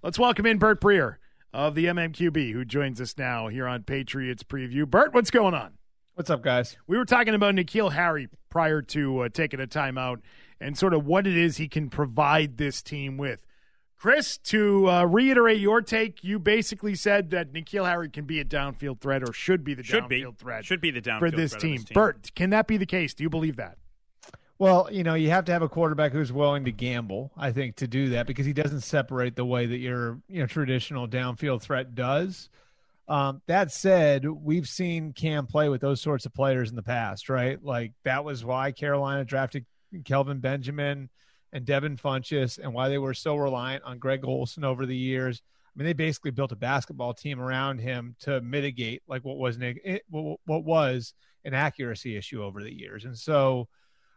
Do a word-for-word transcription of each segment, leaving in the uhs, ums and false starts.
Let's welcome in Bert Breer of the M M Q B, who joins us now here on Patriots Preview. Bert, what's going on? What's up, guys? We were talking about N'Keal Harry prior to uh, taking a timeout and sort of what it is he can provide this team with. Chris, to uh, reiterate your take, you basically said that N'Keal Harry can be a downfield threat or should be the should downfield be. threat should be the downfield for this threat team. this team. Bert, can that be the case? Do you believe that? Well, you know, you have to have a quarterback who's willing to gamble, I think, to do that because he doesn't separate the way that your you know traditional downfield threat does. Um, that said, we've seen Cam play with those sorts of players in the past, right? Like that was why Carolina drafted Kelvin Benjamin and Devin Funchess and why they were so reliant on Greg Olsen over the years. I mean, they basically built a basketball team around him to mitigate like what was an, what was an accuracy issue over the years. And so,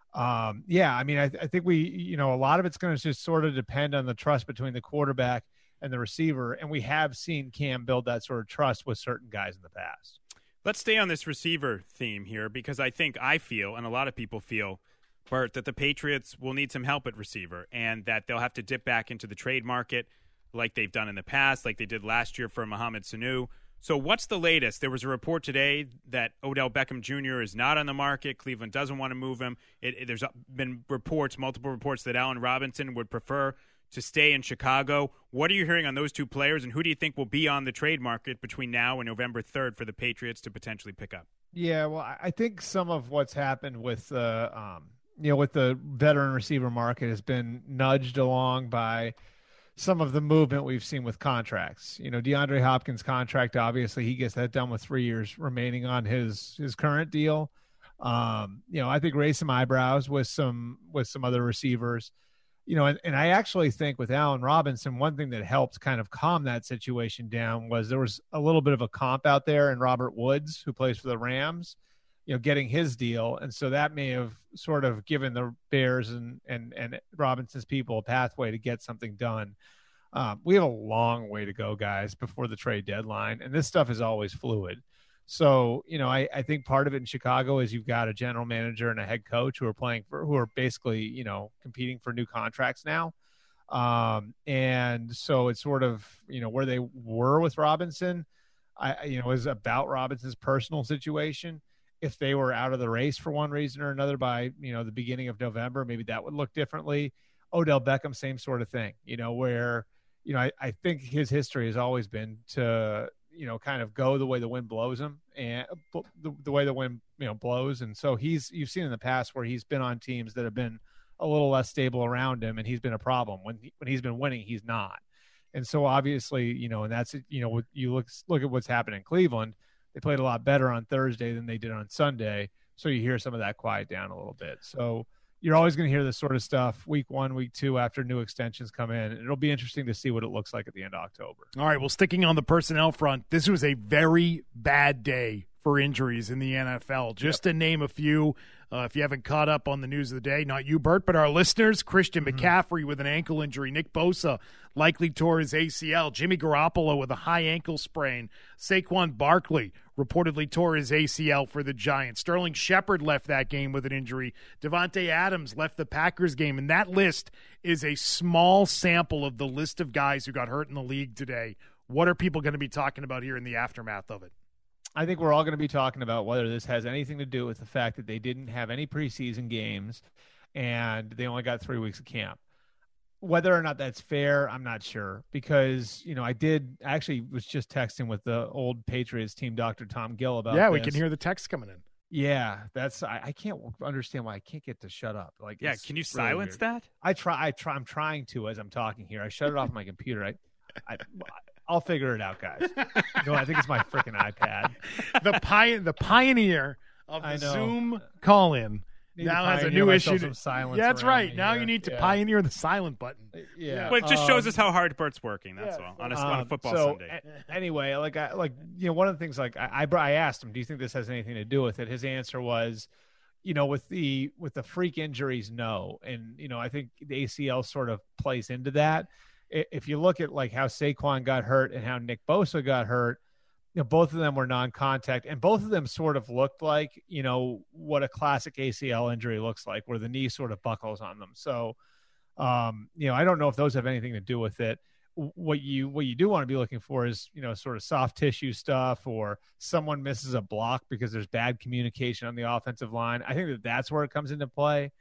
um, yeah, I mean, I, I think we, you know, a lot of it's going to just sort of depend on the trust between the quarterback and the receiver. And we have seen Cam build that sort of trust with certain guys in the past. Let's stay on this receiver theme here because I think I feel, and a lot of people feel, Bert, that the Patriots will need some help at receiver and that they'll have to dip back into the trade market like they've done in the past, like they did last year for Mohamed Sanu. So what's the latest? There was a report today that Odell Beckham Junior is not on the market. Cleveland doesn't want to move him. It, it, there's been reports, multiple reports, that Allen Robinson would prefer to stay in Chicago. What are you hearing on those two players, and who do you think will be on the trade market between now and November third for the Patriots to potentially pick up? Yeah, well, I think some of what's happened with uh, um, you know, with the veteran receiver market has been nudged along by some of the movement we've seen with contracts. You know, DeAndre Hopkins' contract, obviously, he gets that done with three years remaining on his his current deal. Um, you know, I think raise some eyebrows with some with some other receivers. You know, and, and I actually think with Allen Robinson, one thing that helped kind of calm that situation down was there was a little bit of a comp out there in Robert Woods, who plays for the Rams, you know, getting his deal. And so that may have sort of given the Bears and, and, and Robinson's people a pathway to get something done. Um, we have a long way to go, guys, before the trade deadline. And this stuff is always fluid. So, you know, I, I think part of it in Chicago is you've got a general manager and a head coach who are playing for, who are basically, you know, competing for new contracts now. Um, and so it's sort of, you know, where they were with Robinson, I, you know, is about Robinson's personal situation. If they were out of the race for one reason or another by, you know, the beginning of November, maybe that would look differently. Odell Beckham, same sort of thing, you know, where, you know, I, I think his history has always been to, you know, kind of go the way the wind blows him and the, the way the wind, you know, blows. And so he's, you've seen in the past where he's been on teams that have been a little less stable around him and he's been a problem. When, he, when he's been winning, he's not. And so obviously, you know, and that's, you know, you look, look at what's happened in Cleveland. They played a lot better on Thursday than they did on Sunday. So you hear some of that quiet down a little bit. So you're always going to hear this sort of stuff week one, week two, after new extensions come in. It'll be interesting to see what it looks like at the end of October. All right, well, sticking on the personnel front, this was a very bad day for injuries in the N F L. Just yep. to name a few, uh, if you haven't caught up on the news of the day, not you, Bert, but our listeners, Christian mm-hmm. McCaffrey with an ankle injury, Nick Bosa likely tore his A C L, Jimmy Garoppolo with a high ankle sprain, Saquon Barkley reportedly tore his A C L for the Giants, Sterling Shepard left that game with an injury, Devontae Adams left the Packers game, and that list is a small sample of the list of guys who got hurt in the league today. What are people going to be talking about here in the aftermath of it? I think we're all going to be talking about whether this has anything to do with the fact that they didn't have any preseason games and they only got three weeks of camp. Whether or not that's fair, I'm not sure, because, you know, I did actually was just texting with the old Patriots team, Doctor Tom Gill, about Yeah, this. we can hear the text coming in. Yeah, that's I, I can't understand why I can't get to shut up. Like, yeah, can you really silence weird. that? I try. I try. I'm trying to as I'm talking here. I shut it off my computer. I, I, I'll figure it out, guys. No, I think it's my freaking iPad. The pi- the pioneer of the Zoom call-in now has a new issue. To, silence yeah, that's right. Me, now yeah. you need to yeah. pioneer the silent button. Yeah, well, it just um, shows us how hard Bert's working. That's yeah, all on a, um, on a football so, Sunday. A- anyway, like I like you know one of the things like I, I I asked him, do you think this has anything to do with it? His answer was, you know, with the with the freak injuries, no. And you know, I think the A C L sort of plays into that. If you look at like how Saquon got hurt and how Nick Bosa got hurt, you know, both of them were non-contact, and both of them sort of looked like, you know, what a classic A C L injury looks like, where the knee sort of buckles on them. So, um, you know, I don't know if those have anything to do with it. what you what you do want to be looking for is, you know, sort of soft tissue stuff, or someone misses a block because there's bad communication on the offensive line. I think that that's where it comes into play.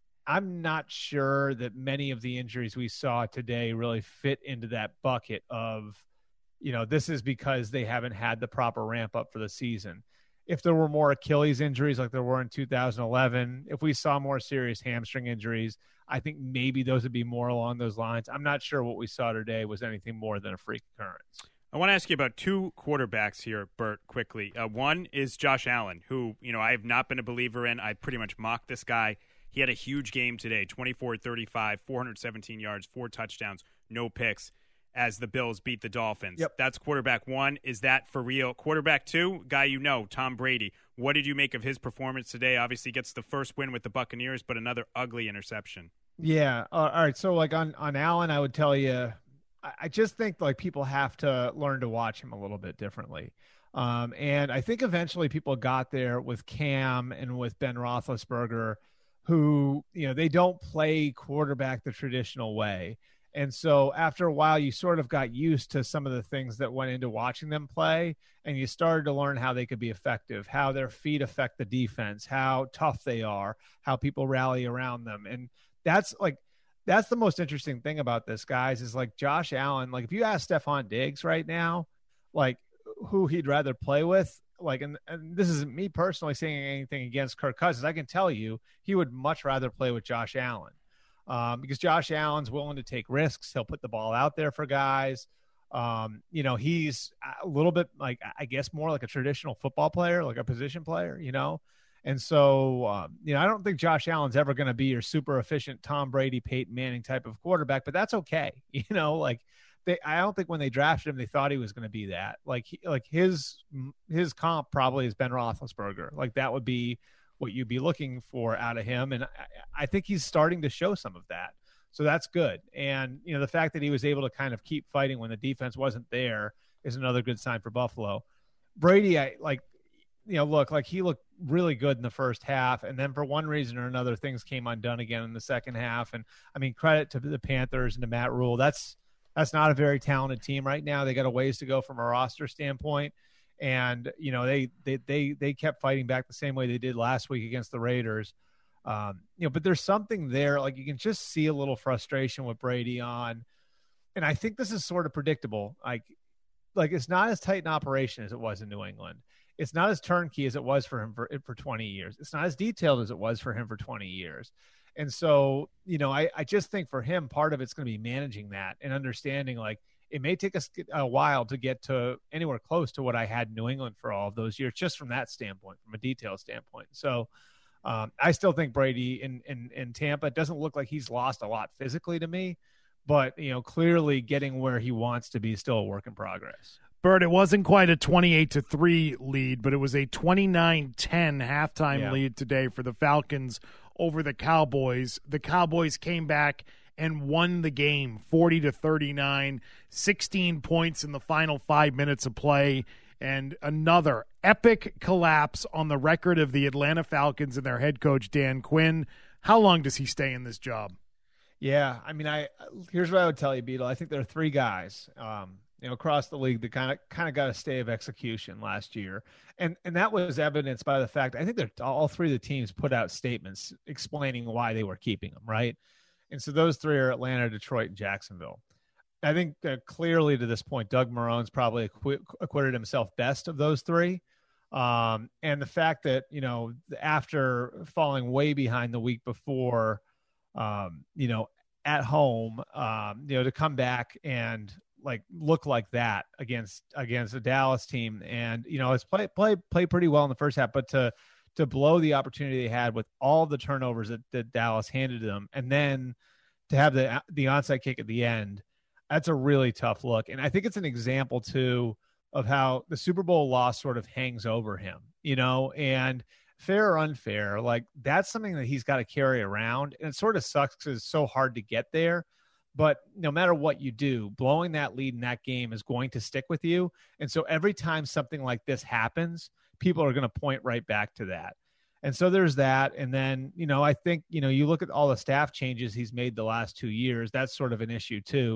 I'm not sure that many of the injuries we saw today really fit into that bucket of, you know, this is because they haven't had the proper ramp up for the season. If there were more Achilles injuries like there were in two thousand eleven, if we saw more serious hamstring injuries, I think maybe those would be more along those lines. I'm not sure what we saw today was anything more than a freak occurrence. I want to ask you about two quarterbacks here, Bert, quickly. Uh, one is Josh Allen, who, you know, I have not been a believer in. I pretty much mocked this guy. He had a huge game today, twenty-four thirty-five, four hundred seventeen yards, four touchdowns, no picks, as the Bills beat the Dolphins. Yep. That's quarterback one. Is that for real? Quarterback two, guy you know, Tom Brady. What did you make of his performance today? Obviously gets the first win with the Buccaneers, but another ugly interception. Yeah. Uh, all right. So like on, on Allen, I would tell you, I, I just think like people have to learn to watch him a little bit differently. Um, and I think eventually people got there with Cam and with Ben Roethlisberger, who, you know, they don't play quarterback the traditional way. And so after a while, you sort of got used to some of the things that went into watching them play, and you started to learn how they could be effective, how their feet affect the defense, how tough they are, how people rally around them. And that's like, that's the most interesting thing about this, guys, is like Josh Allen. Like if you ask Stephon Diggs right now, like who he'd rather play with, like, and, and this isn't me personally saying anything against Kirk Cousins. I can tell you he would much rather play with Josh Allen. Um, because Josh Allen's willing to take risks. He'll put the ball out there for guys. Um, you know, he's a little bit like, I guess, more like a traditional football player, like a position player, you know? And so, um, you know, I don't think Josh Allen's ever going to be your super efficient Tom Brady, Peyton Manning type of quarterback, but that's okay. You know, like they, I don't think when they drafted him, they thought he was going to be that. Like, he, like his, his comp probably is Ben Roethlisberger. Like that would be what you'd be looking for out of him. And I, I think he's starting to show some of that. So that's good. And, you know, the fact that he was able to kind of keep fighting when the defense wasn't there is another good sign for Buffalo. Brady, I like, you know, look, like he looked really good in the first half. And then for one reason or another, things came undone again in the second half. And I mean, credit to the Panthers and to Matt Rule. That's, that's not a very talented team right now. They got a ways to go from a roster standpoint. And, you know, they, they, they, they kept fighting back the same way they did last week against the Raiders. Um, you know, but there's something there, like you can just see a little frustration with Brady on, and I think this is sort of predictable. Like, like it's not as tight an operation as it was in New England. It's not as turnkey as it was for him for, for twenty years. It's not as detailed as it was for him for twenty years. And so, you know, I, I just think for him, part of it's going to be managing that and understanding, like, it may take us a while to get to anywhere close to what I had in New England for all of those years, just from that standpoint, from a detail standpoint. So um, I still think Brady in, in, in Tampa, it doesn't look like he's lost a lot physically to me, but, you know, clearly getting where he wants to be is still a work in progress. Bert, it wasn't quite a twenty-eight to three lead, but it was a twenty-nine ten halftime Yeah. lead today for the Falcons over the Cowboys. The Cowboys came back and won the game forty to thirty-nine, sixteen points in the final five minutes of play, and another epic collapse on the record of the Atlanta Falcons and their head coach, Dan Quinn. How long does he stay in this job? Yeah, I mean, I here's what I would tell you, Beetle. I think there are three guys, um, you know, across the league that kind of kind of got a stay of execution last year, and and that was evidenced by the fact I think they're all three of the teams put out statements explaining why they were keeping them, right? And so those three are Atlanta, Detroit, and Jacksonville. I think that clearly to this point, Doug Marone's probably acqu- acquitted himself best of those three. Um, and the fact that, you know, after falling way behind the week before, um, you know, at home, um, you know, to come back and like look like that against against a Dallas team, and you know, it's play play play pretty well in the first half, but to to blow the opportunity they had with all the turnovers that, that Dallas handed to them, and then to have the the onside kick at the end, that's a really tough look. And I think it's an example too of how the Super Bowl loss sort of hangs over him, you know, and fair or unfair, like that's something that he's got to carry around. And it sort of sucks because it's so hard to get there. But no matter what you do, blowing that lead in that game is going to stick with you. And so every time something like this happens, people are going to point right back to that. And so there's that. And then, you know, I think, you know, you look at all the staff changes he's made the last two years, that's sort of an issue too.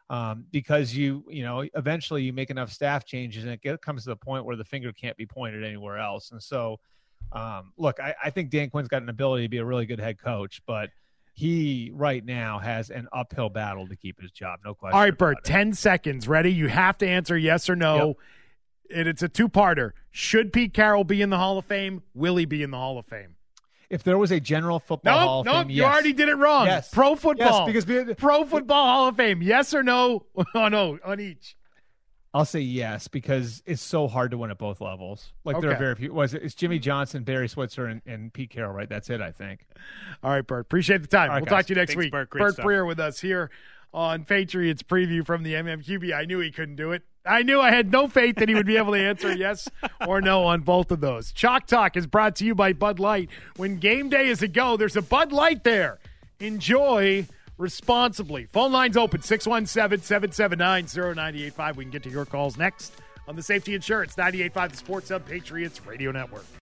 um, because you, you know, eventually you make enough staff changes and it get, comes to the point where the finger can't be pointed anywhere else. And so, um, look, I, I think Dan Quinn's got an ability to be a really good head coach, but he right now has an uphill battle to keep his job. No question. All right, Bert, ten seconds. Ready? You have to answer yes or no. Yep. And it's a two-parter. Should Pete Carroll be in the Hall of Fame? Will he be in the Hall of Fame? If there was a general football no, Hall of no, Fame, you yes. already did it wrong. Yes. Pro football. Yes, because Pro football Hall of Fame. Yes or no? Oh, no, on each. I'll say yes because it's so hard to win at both levels. Like okay. there are very few. Was it? It's Jimmy Johnson, Barry Switzer, and, and Pete Carroll, right? That's it, I think. All right, Bert. Appreciate the time. All right, we'll guys. talk to you next Thanks, week. Bert. Great Bert stuff. Breer with us here on Patriots Preview from the M M Q B. I knew he couldn't do it. I knew I had no faith that he would be able to answer yes or no on both of those. Chalk Talk is brought to you by Bud Light. When game day is a go, there's a Bud Light there. Enjoy responsibly. Phone lines open, six one seven, seven seven nine, zero nine eight five. We can get to your calls next on the Safety Insurance ninety-eight point five The Sports Hub Patriots Radio Network.